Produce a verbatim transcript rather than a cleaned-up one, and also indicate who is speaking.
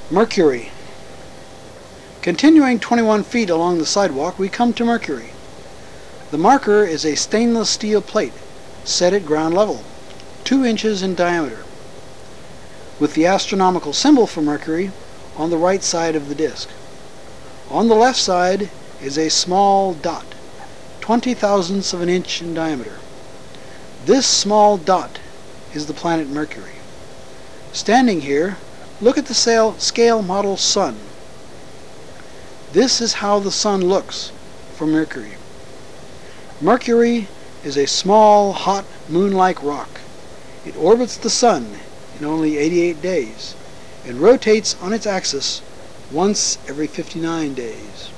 Speaker 1: Mercury. Continuing twenty-one feet along the sidewalk, we come to Mercury. The marker is a stainless steel plate set at ground level, two inches in diameter, with the astronomical symbol for Mercury on the right side of the disk. On the left side is a small dot, twenty thousandths of an inch in diameter. This small dot is the planet Mercury. Standing here, look at the scale model Sun. This is how the Sun looks from Mercury. Mercury is a small, hot, moon-like rock. It orbits the Sun in only eighty-eight days and rotates on its axis once every fifty-nine days.